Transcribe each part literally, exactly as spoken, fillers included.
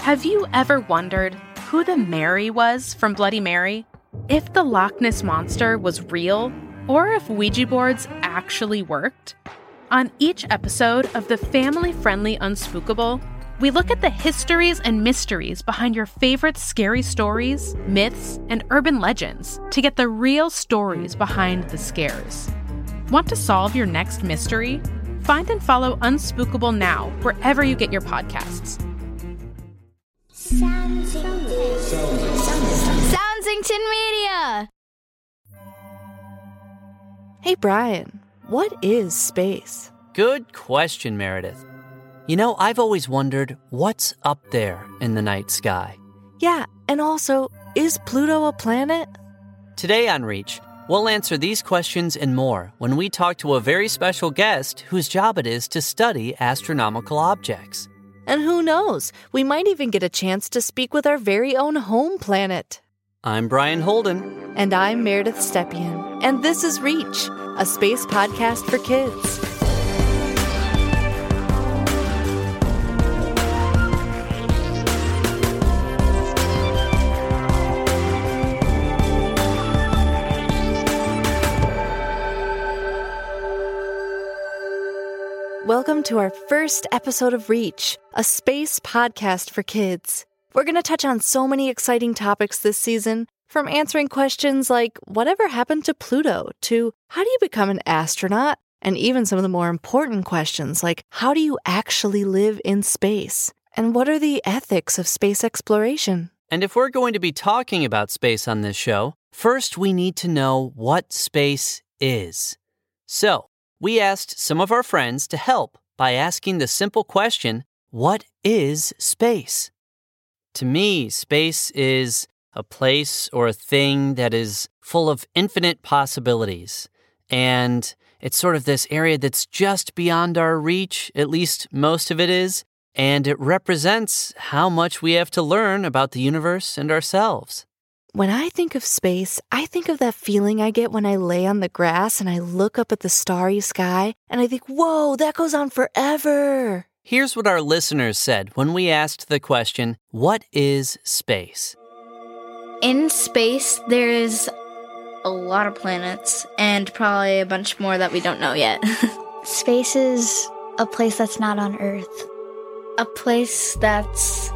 Have you ever wondered who the Mary was from Bloody Mary? If the Loch Ness Monster was real, or if Ouija boards actually worked? On each episode of the family-friendly Unspookable, we look at the histories and mysteries behind your favorite scary stories, myths, and urban legends to get the real stories behind the scares. Want to solve your next mystery? Find and follow Unspookable now, wherever you get your podcasts. Soundsington. Soundsington Media! Hey, Brian, what is space? Good question, Meredith. You know, I've always wondered what's up there in the night sky. Yeah, and also, is Pluto a planet? Today on Reach, we'll answer these questions and more when we talk to a very special guest whose job it is to study astronomical objects. And who knows, we might even get a chance to speak with our very own home planet. I'm Brian Holden. And I'm Meredith Stepien. And this is Reach, a space podcast for kids. Welcome to our first episode of Reach, a space podcast for kids. We're going to touch on so many exciting topics this season, from answering questions like whatever happened to Pluto to how do you become an astronaut, and even some of the more important questions like how do you actually live in space, and what are the ethics of space exploration. And if we're going to be talking about space on this show, first we need to know what space is. So, we asked some of our friends to help by asking the simple question, what is space? To me, space is a place or a thing that is full of infinite possibilities. And it's sort of this area that's just beyond our reach, at least most of it is. And it represents how much we have to learn about the universe and ourselves. When I think of space, I think of that feeling I get when I lay on the grass and I look up at the starry sky and I think, whoa, that goes on forever. Here's what our listeners said when we asked the question, what is space? In space, there's a lot of planets and probably a bunch more that we don't know yet. Space is a place that's not on Earth. A place that's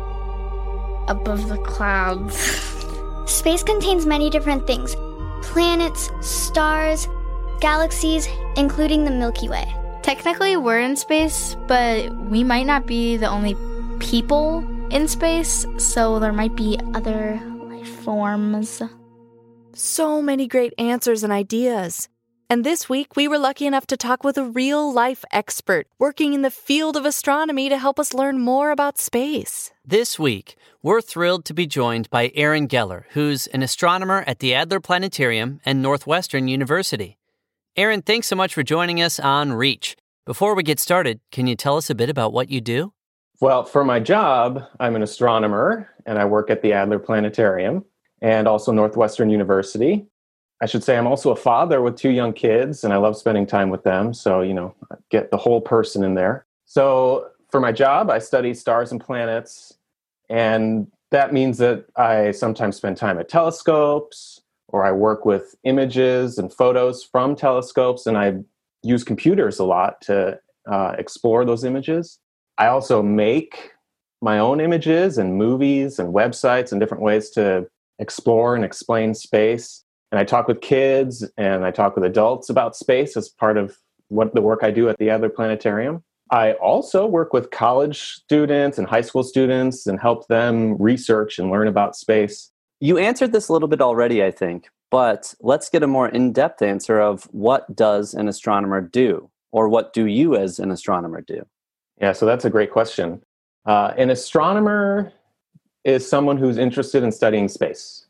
above the clouds. Space contains many different things. Planets, stars, galaxies, including the Milky Way. Technically, we're in space, but we might not be the only people in space, so there might be other life forms. So many great answers and ideas. And this week, we were lucky enough to talk with a real-life expert working in the field of astronomy to help us learn more about space. This week, we're thrilled to be joined by Aaron Geller, who's an astronomer at the Adler Planetarium and Northwestern University. Aaron, thanks so much for joining us on Reach. Before we get started, can you tell us a bit about what you do? Well, for my job, I'm an astronomer, and I work at the Adler Planetarium and also Northwestern University. I should say I'm also a father with two young kids, and I love spending time with them. So, you know, I get the whole person in there. So for my job, I study stars and planets, and that means that I sometimes spend time at telescopes, or I work with images and photos from telescopes, and I use computers a lot to uh, explore those images. I also make my own images and movies and websites and different ways to explore and explain space. And I talk with kids and I talk with adults about space as part of what the work I do at the Adler Planetarium. I also work with college students and high school students and help them research and learn about space. You answered this a little bit already, I think, but let's get a more in-depth answer of what does an astronomer do, or what do you as an astronomer do? Yeah, so that's a great question. Uh, an astronomer is someone who's interested in studying space.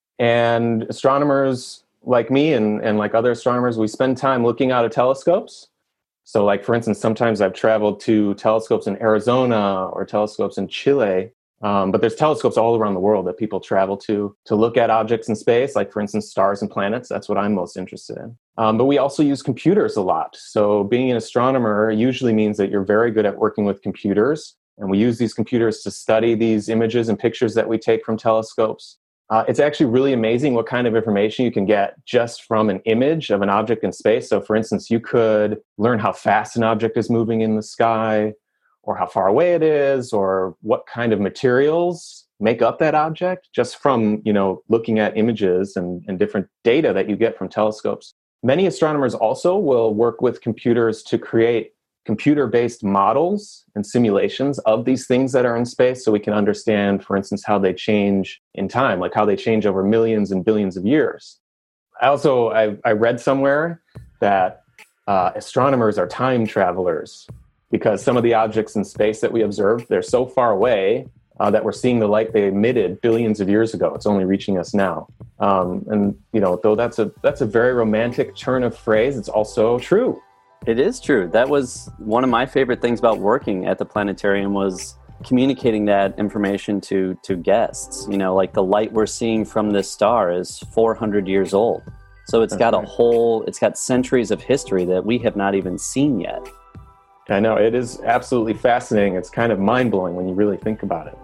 And astronomers like me and, and like other astronomers, we spend time looking out at telescopes. So like, for instance, sometimes I've traveled to telescopes in Arizona or telescopes in Chile. Um, but there's telescopes all around the world that people travel to to look at objects in space, like, for instance, stars and planets. That's what I'm most interested in. Um, but we also use computers a lot. So being an astronomer usually means that you're very good at working with computers And we use these computers to study these images and pictures that we take from telescopes. Uh, it's actually really amazing what kind of information you can get just from an image of an object in space. So for instance, you could learn how fast an object is moving in the sky, or how far away it is, or what kind of materials make up that object just from, you know, looking at images and, and different data that you get from telescopes. Many astronomers also will work with computers to create computer-based models and simulations of these things that are in space so we can understand, for instance, how they change in time, like how they change over millions and billions of years. I also, I, I read somewhere that uh, astronomers are time travelers because some of the objects in space that we observe, they're so far away uh, that we're seeing the light they emitted billions of years ago. It's only reaching us now. Um, and, you know, though that's a that's a very romantic turn of phrase, it's also true. It is true. That was one of my favorite things about working at the planetarium was communicating that information to to guests. You know, like the light we're seeing from this star is four hundred years old. So it's That's got right. a whole, it's got centuries of history that we have not even seen yet. I know, it is absolutely fascinating. It's kind of mind-blowing when you really think about it.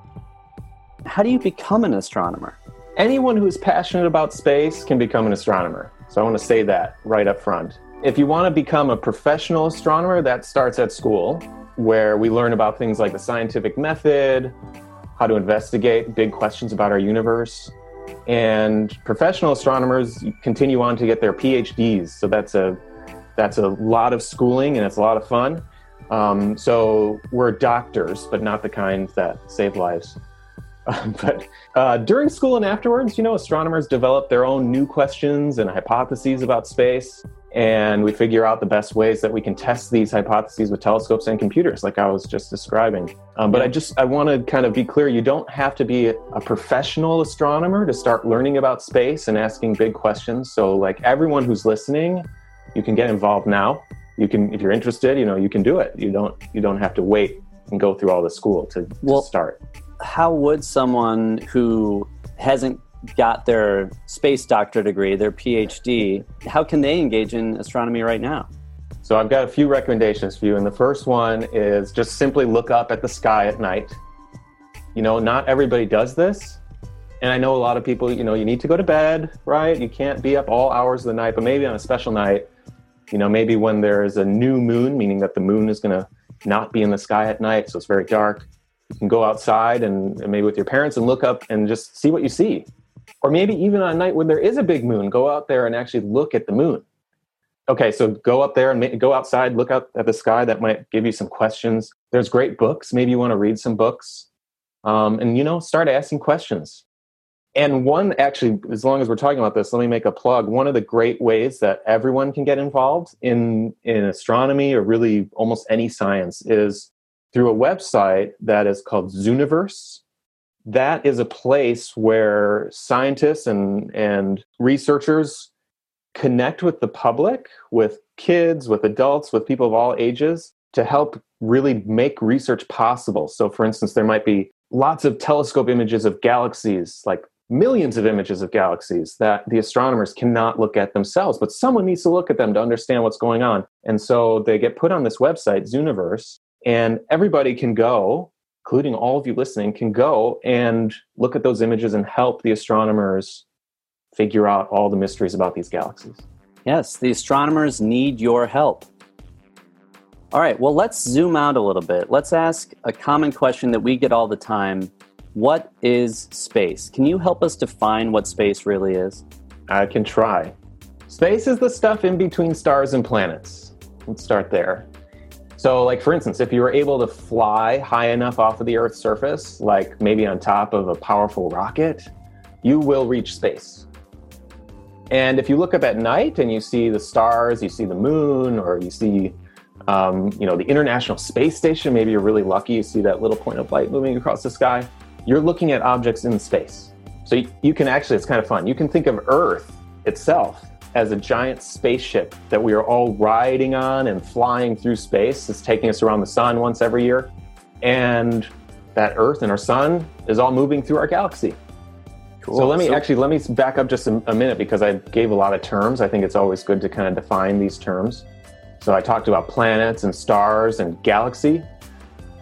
How do you become an astronomer? Anyone who's passionate about space can become an astronomer. So I want to say that right up front. If you want to become a professional astronomer, that starts at school, where we learn about things like the scientific method, how to investigate big questions about our universe. And professional astronomers continue on to get their P H Ds. So that's a that's a lot of schooling and it's a lot of fun. Um, so we're doctors, but not the kind that save lives. But uh, during school and afterwards, you know, astronomers develop their own new questions and hypotheses about space. And we figure out the best ways that we can test these hypotheses with telescopes and computers, like I was just describing. Um, but I just, I want to kind of be clear, you don't have to be a professional astronomer to start learning about space and asking big questions. So like everyone who's listening, you can get involved now. You can, if you're interested, you know, you can do it. You don't, you don't have to wait and go through all the school to, to well, start. How would someone who hasn't got their space doctorate degree, their P H D, how can they engage in astronomy right now? So I've got a few recommendations for you. And the first one is just simply look up at the sky at night. You know, not everybody does this. And I know a lot of people, you know, you need to go to bed, right? You can't be up all hours of the night, but maybe on a special night, you know, maybe when there's a new moon, meaning that the moon is going to not be in the sky at night, so it's very dark. You can go outside and, and maybe with your parents and look up and just see what you see. Or maybe even on a night when there is a big moon, go out there and actually look at the moon. Okay, so go up there and ma- go outside, look out at the sky. That might give you some questions. There's great books. Maybe you want to read some books. Um, and, you know, start asking questions. And one, actually, as long as we're talking about this, let me make a plug. One of the great ways that everyone can get involved in, in astronomy or really almost any science is through a website that is called Zooniverse. That is a place where scientists and, and researchers connect with the public, with kids, with adults, with people of all ages to help really make research possible. So for instance, there might be lots of telescope images of galaxies, like millions of images of galaxies that the astronomers cannot look at themselves, but someone needs to look at them to understand what's going on. And so they get put on this website, Zooniverse, and everybody can go, including all of you listening, can go and look at those images and help the astronomers figure out all the mysteries about these galaxies. Yes, the astronomers need your help. All right, well, let's zoom out a little bit. Let's ask a common question that we get all the time. What is space? Can you help us define what space really is? I can try. Space is the stuff in between stars and planets. Let's start there. So, like, for instance, if you were able to fly high enough off of the Earth's surface, like maybe on top of a powerful rocket, you will reach space. And if you look up at night and you see the stars, you see the moon, or you see, um, you know, the International Space Station, maybe you're really lucky, you see that little point of light moving across the sky, you're looking at objects in space. So you, you can actually, it's kind of fun, you can think of Earth itself as a giant spaceship that we are all riding on and flying through space. It's taking us around the sun once every year. And that Earth and our sun is all moving through our galaxy. Cool. So let me so, actually, let me back up just a, a minute because I gave a lot of terms. I think it's always good to kind of define these terms. So I talked about planets and stars and galaxy.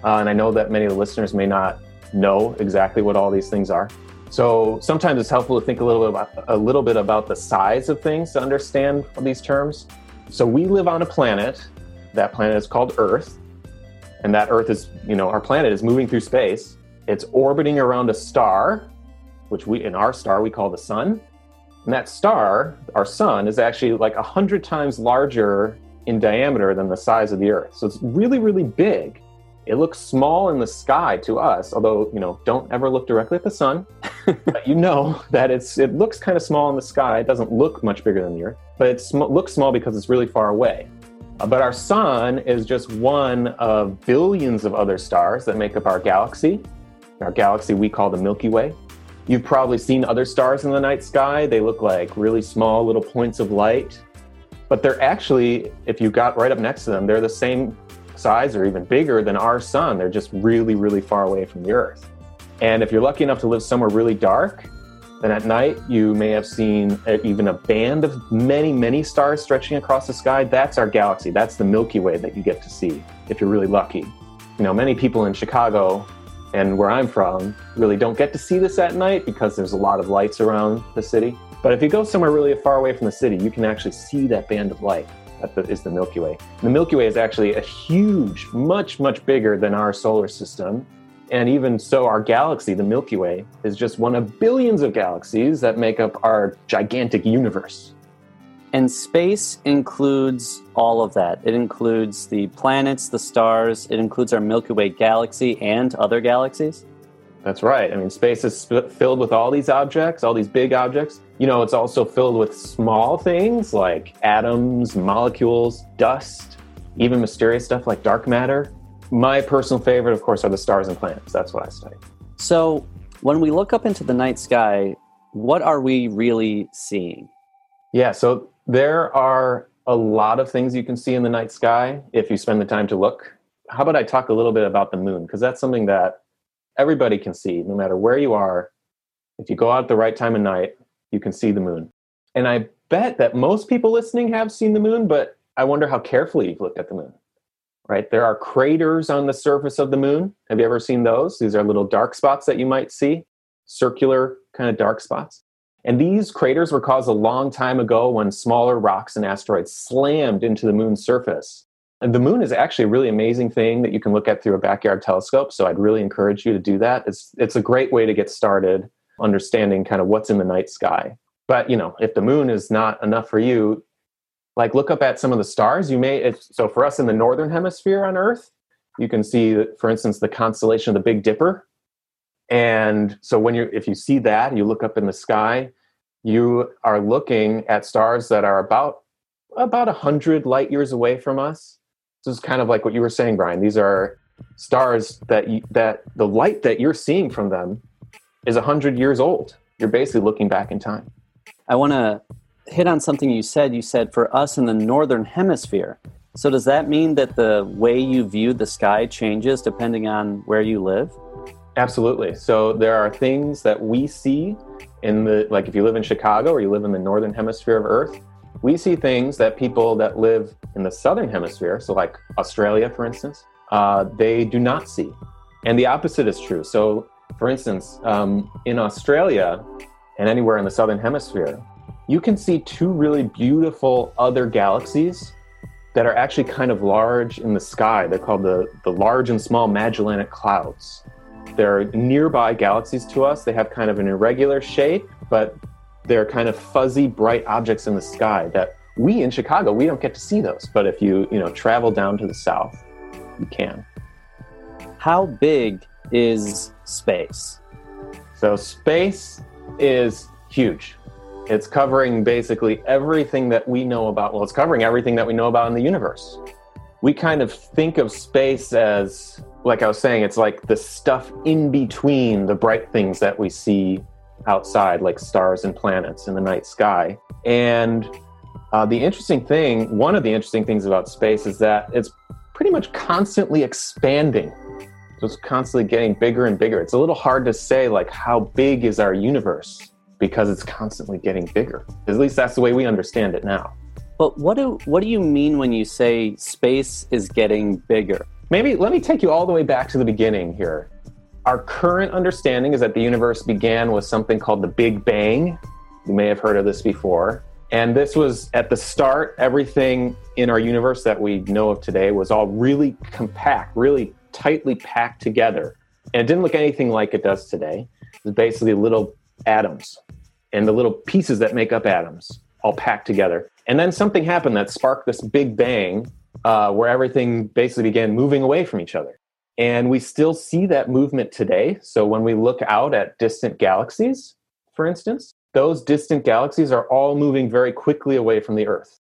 Uh, and I know that many of the listeners may not know exactly what all these things are. So sometimes it's helpful to think a little bit about, a little bit about the size of things to understand these terms. So we live on a planet. That planet is called Earth. And that Earth is, you know, our planet is moving through space. It's orbiting around a star, which we, in our star, we call the sun. And that star, our sun, is actually like a hundred times larger in diameter than the size of the Earth. So it's really, really big. It looks small in the sky to us, although, you know, don't ever look directly at the sun. But you know that it's it looks kind of small in the sky. It doesn't look much bigger than the Earth, but it sm- looks small because it's really far away. Uh, but our sun is just one of billions of other stars that make up our galaxy. Our galaxy we call the Milky Way. You've probably seen other stars in the night sky. They look like really small little points of light. But they're actually, if you got right up next to them, they're the same size or even bigger than our sun. They're just really, really far away from the Earth. And if you're lucky enough to live somewhere really dark, then at night you may have seen a, even a band of many, many stars stretching across the sky. That's our galaxy. That's the Milky Way that you get to see if you're really lucky. You know, many people in Chicago and where I'm from really don't get to see this at night because there's a lot of lights around the city. But if you go somewhere really far away from the city, you can actually see that band of light. That is the Milky Way. The Milky Way is actually a huge, much, much bigger than our solar system. And even so, our galaxy, the Milky Way, is just one of billions of galaxies that make up our gigantic universe. And space includes all of that. It includes the planets, the stars. It includes our Milky Way galaxy and other galaxies. That's right. I mean, space is sp- filled with all these objects, all these big objects. You know, it's also filled with small things like atoms, molecules, dust, even mysterious stuff like dark matter. My personal favorite, of course, are the stars and planets. That's what I study. So when we look up into the night sky, what are we really seeing? Yeah, so there are a lot of things you can see in the night sky if you spend the time to look. How about I talk a little bit about the moon? Because that's something that everybody can see, no matter where you are. If you go out at the right time of night, you can see the moon. And I bet that most people listening have seen the moon, but I wonder how carefully you've looked at the moon, right? There are craters on the surface of the moon. Have you ever seen those? These are little dark spots that you might see, circular kind of dark spots. And these craters were caused a long time ago when smaller rocks and asteroids slammed into the moon's surface. And the moon is actually a really amazing thing that you can look at through a backyard telescope. So I'd really encourage you to do that. It's it's a great way to get started understanding kind of what's in the night sky. But, you know, if the moon is not enough for you, like look up at some of the stars. You may, if, so for us in the northern hemisphere on Earth, you can see, for instance, the constellation of the Big Dipper. And so when you if you see that, you look up in the sky, you are looking at stars that are about about one hundred light years away from us. This is kind of like what you were saying, Brian. These are stars that you, that the light that you're seeing from them is one hundred years old. You're basically looking back in time. I want to hit on something you said. You said for us in the northern hemisphere. So does that mean that the way you view the sky changes depending on where you live? Absolutely. So there are things that we see in the, like if you live in Chicago or you live in the northern hemisphere of Earth, we see things that people that live in the southern hemisphere, so like Australia, for instance, uh, they do not see. And the opposite is true. So, for instance, um, in Australia and anywhere in the southern hemisphere, you can see two really beautiful other galaxies that are actually kind of large in the sky. They're called the, the Large and Small Magellanic Clouds. They're nearby galaxies to us. They have kind of an irregular shape, but they're kind of fuzzy, bright objects in the sky that we in Chicago, we don't get to see those. But if you, you know, travel down to the south, you can. How big is space? So space is huge. It's covering basically everything that we know about, well, it's covering everything that we know about in the universe. We kind of think of space as, like I was saying, it's like the stuff in between the bright things that we see outside, like stars and planets in the night sky. And uh, the interesting thing, one of the interesting things about space is that it's pretty much constantly expanding. So it's constantly getting bigger and bigger. It's a little hard to say, like, how big is our universe because it's constantly getting bigger. At least that's the way we understand it now. But what do what do you mean when you say space is getting bigger? Maybe let me take you all the way back to the beginning here. Our current understanding is that the universe began with something called the Big Bang. You may have heard of this before. And this was at the start, everything in our universe that we know of today was all really compact, really tightly packed together. And it didn't look anything like it does today. It was basically little atoms and the little pieces that make up atoms all packed together. And then something happened that sparked this Big Bang uh, where everything basically began moving away from each other. And we still see that movement today. So when we look out at distant galaxies, for instance, those distant galaxies are all moving very quickly away from the Earth.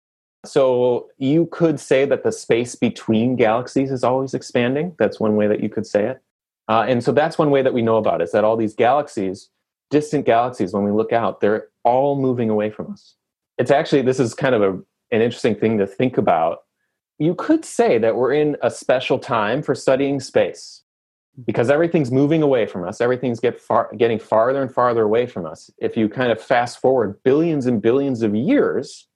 So you could say that the space between galaxies is always expanding. That's one way that you could say it. Uh, and so that's one way that we know about it, is that all these galaxies, distant galaxies, when we look out, they're all moving away from us. It's actually, this is kind of a, an interesting thing to think about. You could say that we're in a special time for studying space because everything's moving away from us. Everything's get far, getting farther and farther away from us. If you kind of fast forward billions and billions of years,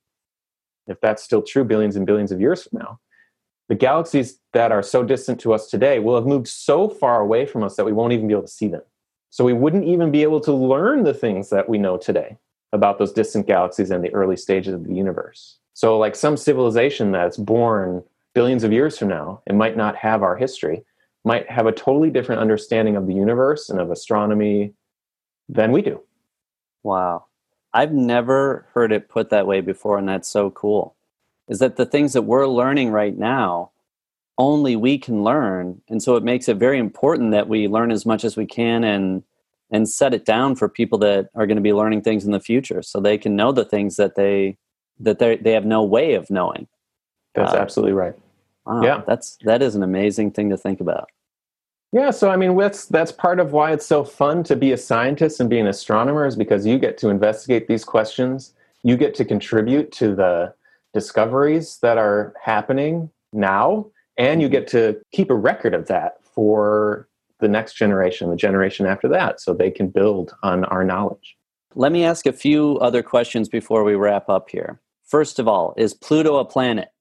if that's still true, billions and billions of years from now, the galaxies that are so distant to us today will have moved so far away from us that we won't even be able to see them. So we wouldn't even be able to learn the things that we know today about those distant galaxies and the early stages of the universe. So like some civilization that's born billions of years from now and might not have our history, might have a totally different understanding of the universe and of astronomy than we do. Wow. I've never heard it put that way before, and that's so cool. Is that the things that we're learning right now, only we can learn. And so it makes it very important that we learn as much as we can and and set it down for people that are going to be learning things in the future so they can know the things that they that they they have no way of knowing. That's uh, absolutely right. Wow, yeah. That's that is an amazing thing to think about. Yeah, so I mean, that's, that's part of why it's so fun to be a scientist and be an astronomer, is because you get to investigate these questions. You get to contribute to the discoveries that are happening now, and you get to keep a record of that for the next generation, the generation after that, so they can build on our knowledge. Let me ask a few other questions before we wrap up here. First of all, is Pluto a planet?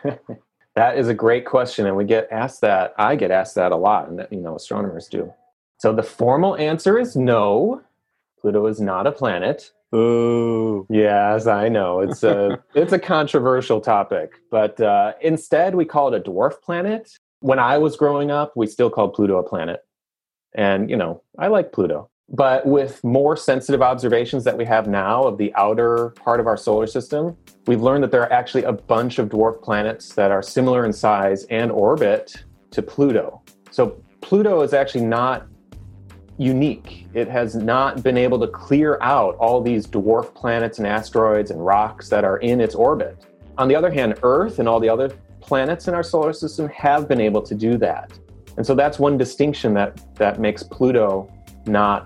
That is a great question, and we get asked that. I get asked that a lot, and you know, astronomers do. So the formal answer is no. Pluto is not a planet. Ooh. Yes, I know. It's a it's a controversial topic, but uh, instead we call it a dwarf planet. When I was growing up, we still called Pluto a planet, and you know, I like Pluto. But with more sensitive observations that we have now of the outer part of our solar system, we've learned that there are actually a bunch of dwarf planets that are similar in size and orbit to Pluto. So Pluto is actually not unique. It has not been able to clear out all these dwarf planets and asteroids and rocks that are in its orbit. On the other hand, Earth and all the other planets in our solar system have been able to do that. And so that's one distinction that, that makes Pluto not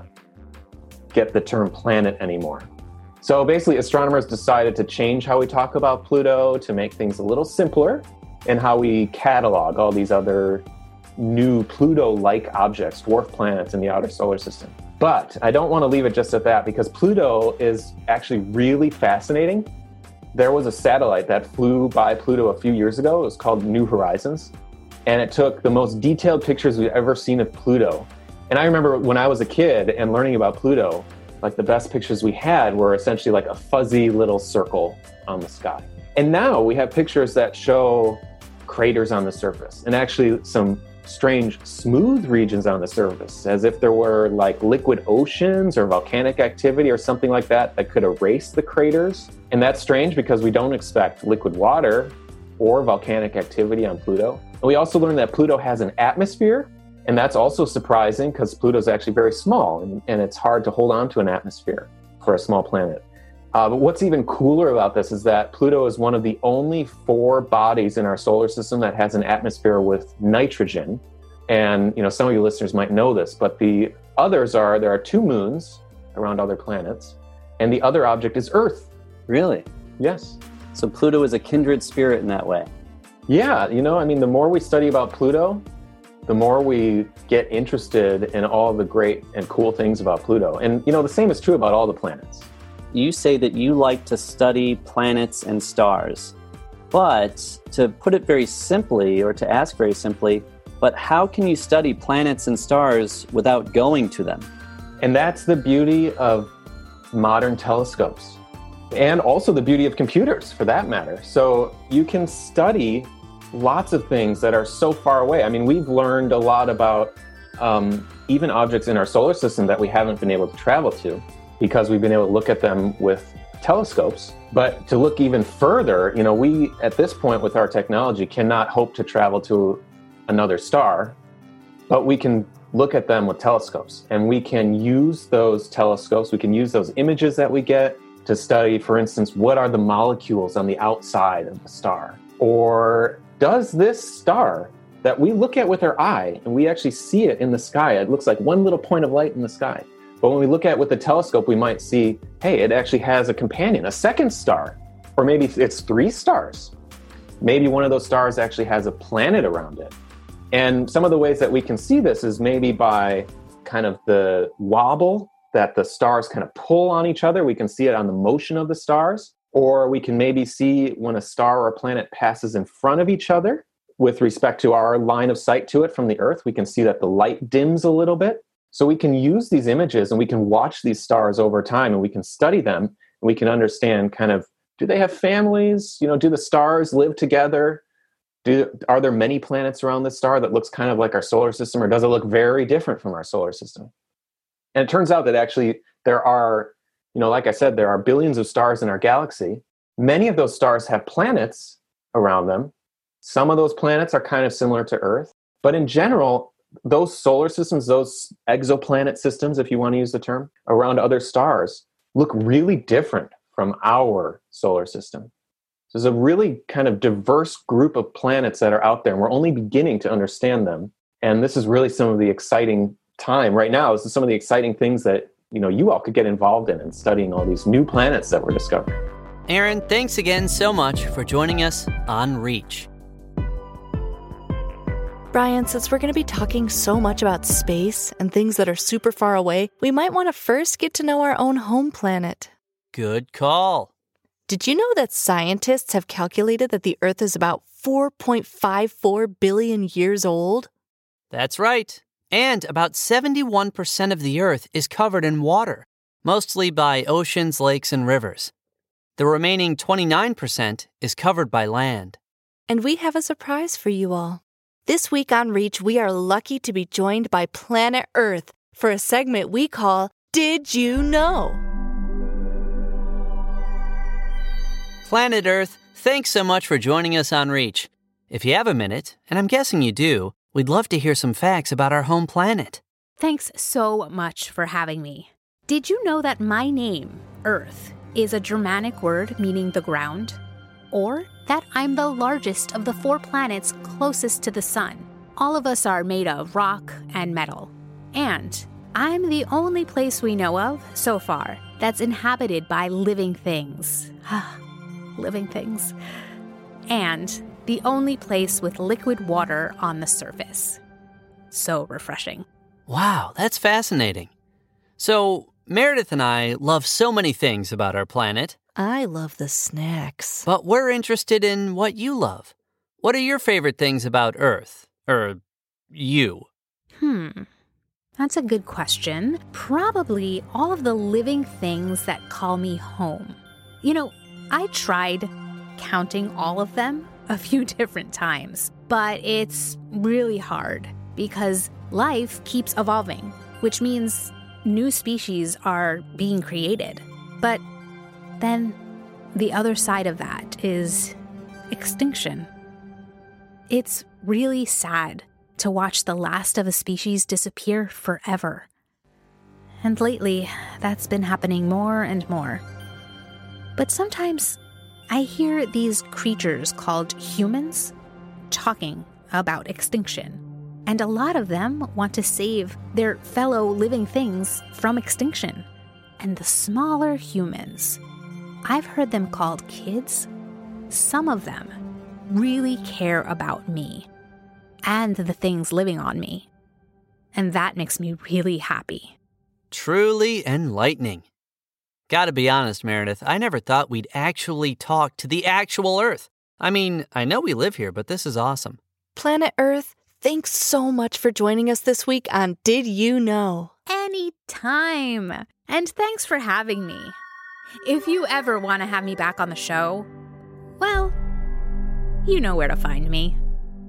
get the term planet anymore. So basically, astronomers decided to change how we talk about Pluto to make things a little simpler and how we catalog all these other new Pluto-like objects, dwarf planets in the outer solar system. But I don't want to leave it just at that, because Pluto is actually really fascinating. There was a satellite that flew by Pluto a few years ago. It was called New Horizons, and it took the most detailed pictures we've ever seen of Pluto. And I remember when I was a kid and learning about Pluto, like the best pictures we had were essentially like a fuzzy little circle on the sky. And now we have pictures that show craters on the surface and actually some strange smooth regions on the surface, as if there were like liquid oceans or volcanic activity or something like that that could erase the craters. And that's strange because we don't expect liquid water or volcanic activity on Pluto. And we also learned that Pluto has an atmosphere. And that's also surprising because Pluto is actually very small, and, and it's hard to hold on to an atmosphere for a small planet. Uh, but what's even cooler about this is that Pluto is one of the only four bodies in our solar system that has an atmosphere with nitrogen. And you know, some of you listeners might know this, but the others are, there are two moons around other planets, and the other object is Earth. Really? Yes. So Pluto is a kindred spirit in that way. Yeah, you know, I mean, the more we study about Pluto, the more we get interested in all the great and cool things about Pluto. And, you know, the same is true about all the planets. You say that you like to study planets and stars. But to put it very simply, or to ask very simply, But how can you study planets and stars without going to them? And that's the beauty of modern telescopes, and also the beauty of computers, for that matter. So you can study lots of things that are so far away. I mean, we've learned a lot about um, even objects in our solar system that we haven't been able to travel to because we've been able to look at them with telescopes. But to look even further, you know, we, at this point with our technology, cannot hope to travel to another star, but we can look at them with telescopes, and we can use those telescopes, we can use those images that we get to study, for instance, what are the molecules on the outside of the star? Or does this star that we look at with our eye, and we actually see it in the sky, it looks like one little point of light in the sky. But when we look at it with the telescope, we might see, hey, it actually has a companion, a second star, or maybe it's three stars. Maybe one of those stars actually has a planet around it. And some of the ways that we can see this is maybe by kind of the wobble that the stars kind of pull on each other. We can see it on the motion of the stars, or we can maybe see when a star or a planet passes in front of each other with respect to our line of sight to it from the Earth. We can see that the light dims a little bit. So we can use these images and we can watch these stars over time, and we can study them, and we can understand kind of, do they have families? You know, do the stars live together? Do, are there many planets around this star that looks kind of like our solar system, or does it look very different from our solar system? And it turns out that actually there are, you know, like I said, there are billions of stars in our galaxy. Many of those stars have planets around them. Some of those planets are kind of similar to Earth. But in general, those solar systems, those exoplanet systems, if you want to use the term, around other stars look really different from our solar system. There's a really kind of diverse group of planets that are out there, and we're only beginning to understand them. And this is really some of the exciting time right now. This is some of the exciting things that, you know, you all could get involved in and studying all these new planets that we're discovering. Aaron, thanks again so much for joining us on Reach. Brian, since we're going to be talking so much about space and things that are super far away, we might want to first get to know our own home planet. Good call. Did you know that scientists have calculated that the Earth is about four point five four billion years old? That's right. And about seventy-one percent of the Earth is covered in water, mostly by oceans, lakes, and rivers. The remaining twenty-nine percent is covered by land. And we have a surprise for you all. This week on Reach, we are lucky to be joined by Planet Earth for a segment we call Did You Know? Planet Earth, thanks so much for joining us on Reach. If you have a minute, and I'm guessing you do, we'd love to hear some facts about our home planet. Thanks so much for having me. Did you know that my name, Earth, is a Germanic word meaning the ground? Or that I'm the largest of the four planets closest to the sun? All of us are made of rock and metal. And I'm the only place we know of, so far, that's inhabited by living things. Living things. And the only place with liquid water on the surface. So refreshing. Wow, that's fascinating. So, Meredith and I love so many things about our planet. I love the snacks. But we're interested in what you love. What are your favorite things about Earth? Or you? Hmm. That's a good question. Probably all of the living things that call me home. You know, I tried counting all of them a few different times, but it's really hard because life keeps evolving, which means new species are being created. But then the other side of that is extinction. It's really sad to watch the last of a species disappear forever. And lately, that's been happening more and more. But sometimes I hear these creatures called humans talking about extinction. And a lot of them want to save their fellow living things from extinction. And the smaller humans, I've heard them called kids. Some of them really care about me and the things living on me. And that makes me really happy. Truly enlightening. Gotta be honest, Meredith, I never thought we'd actually talk to the actual Earth. I mean, I know we live here, but this is awesome. Planet Earth, thanks so much for joining us this week on Did You Know? Anytime. And thanks for having me. If you ever want to have me back on the show, well, you know where to find me.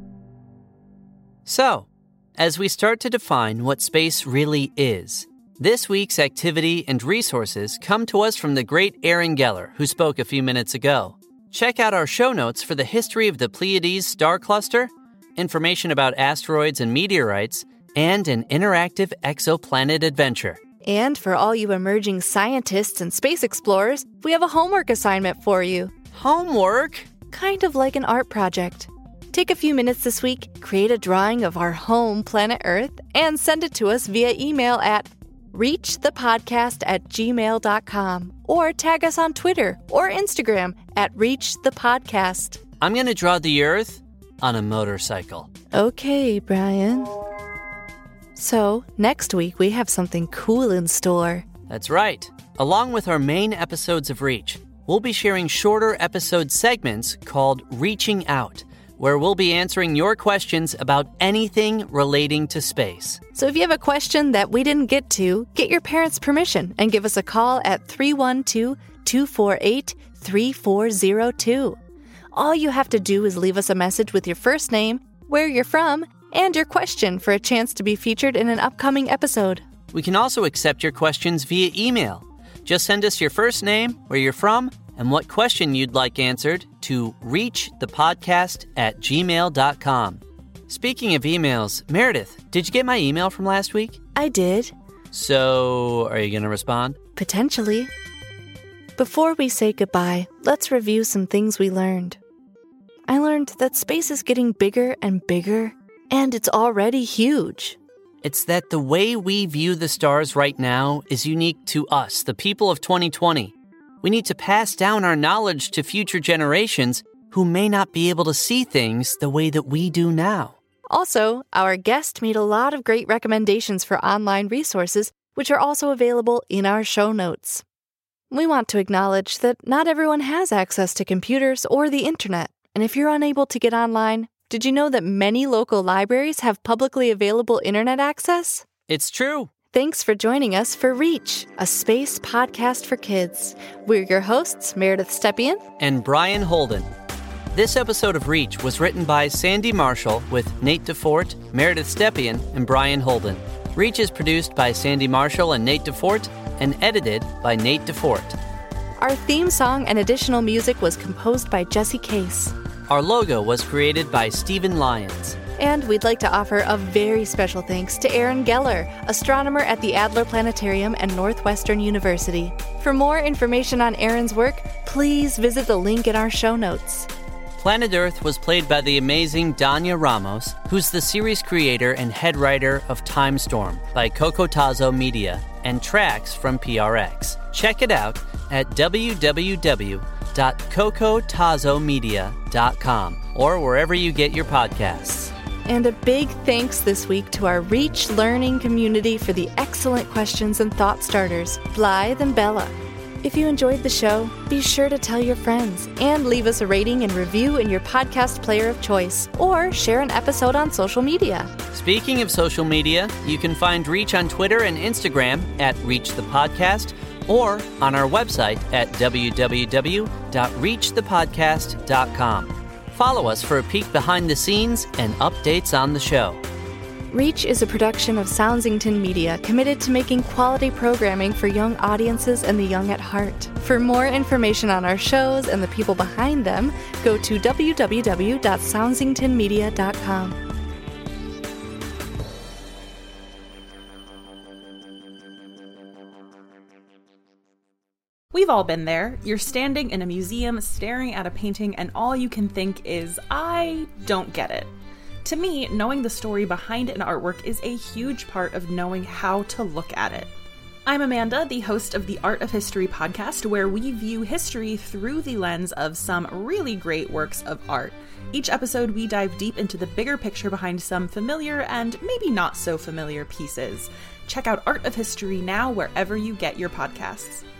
So, as we start to define what space really is, this week's activity and resources come to us from the great Aaron Geller, who spoke a few minutes ago. Check out our show notes for the history of the Pleiades star cluster, information about asteroids and meteorites, and an interactive exoplanet adventure. And for all you emerging scientists and space explorers, we have a homework assignment for you. Homework? Kind of like an art project. Take a few minutes this week, create a drawing of our home, planet Earth, and send it to us via email at reachthepodcast at gmail dot com or tag us on Twitter or Instagram at reachthepodcast. I'm going to draw the Earth on a motorcycle. Okay, Brian. So, next week we have something cool in store. That's right. Along with our main episodes of Reach, we'll be sharing shorter episode segments called Reaching Out, where we'll be answering your questions about anything relating to space. So if you have a question that we didn't get to, get your parents' permission and give us a call at three one two, two four eight, three four zero two. All you have to do is leave us a message with your first name, where you're from, and your question for a chance to be featured in an upcoming episode. We can also accept your questions via email. Just send us your first name, where you're from, and what question you'd like answered to reachthepodcast at gmail dot com. Speaking of emails, Meredith, did you get my email from last week? I did. So, are you going to respond? Potentially. Before we say goodbye, let's review some things we learned. I learned that space is getting bigger and bigger, and it's already huge. It's that the way we view the stars right now is unique to us, the people of twenty twenty. We need to pass down our knowledge to future generations who may not be able to see things the way that we do now. Also, our guest made a lot of great recommendations for online resources, which are also available in our show notes. We want to acknowledge that not everyone has access to computers or the internet, and if you're unable to get online, did you know that many local libraries have publicly available internet access? It's true. Thanks for joining us for Reach, a space podcast for kids. We're your hosts, Meredith Stepien and Brian Holden. This episode of Reach was written by Sandy Marshall with Nate DeFort, Meredith Stepien, and Brian Holden. Reach is produced by Sandy Marshall and Nate DeFort and edited by Nate DeFort. Our theme song and additional music was composed by Jesse Case. Our logo was created by Stephen Lyons. And we'd like to offer a very special thanks to Aaron Geller, astronomer at the Adler Planetarium and Northwestern University. For more information on Aaron's work, please visit the link in our show notes. Planet Earth was played by the amazing Danya Ramos, who's the series creator and head writer of Time Storm by Coco Tazo Media and Tracks from P R X. Check it out at w w w dot coco tazo media dot com or wherever you get your podcasts. And a big thanks this week to our Reach Learning community for the excellent questions and thought starters, Blythe and Bella. If you enjoyed the show, be sure to tell your friends and leave us a rating and review in your podcast player of choice, or share an episode on social media. Speaking of social media, you can find Reach on Twitter and Instagram at Reach the Podcast, or on our website at w w w dot reach the podcast dot com. Follow us for a peek behind the scenes and updates on the show. Reach is a production of Soundsington Media, committed to making quality programming for young audiences and the young at heart. For more information on our shows and the people behind them, go to w w w dot soundsington media dot com. We've all been there. You're standing in a museum staring at a painting and all you can think is, I don't get it. To me, knowing the story behind an artwork is a huge part of knowing how to look at it. I'm Amanda, the host of the Art of History podcast, where we view history through the lens of some really great works of art. Each episode, we dive deep into the bigger picture behind some familiar and maybe not so familiar pieces. Check out Art of History now wherever you get your podcasts.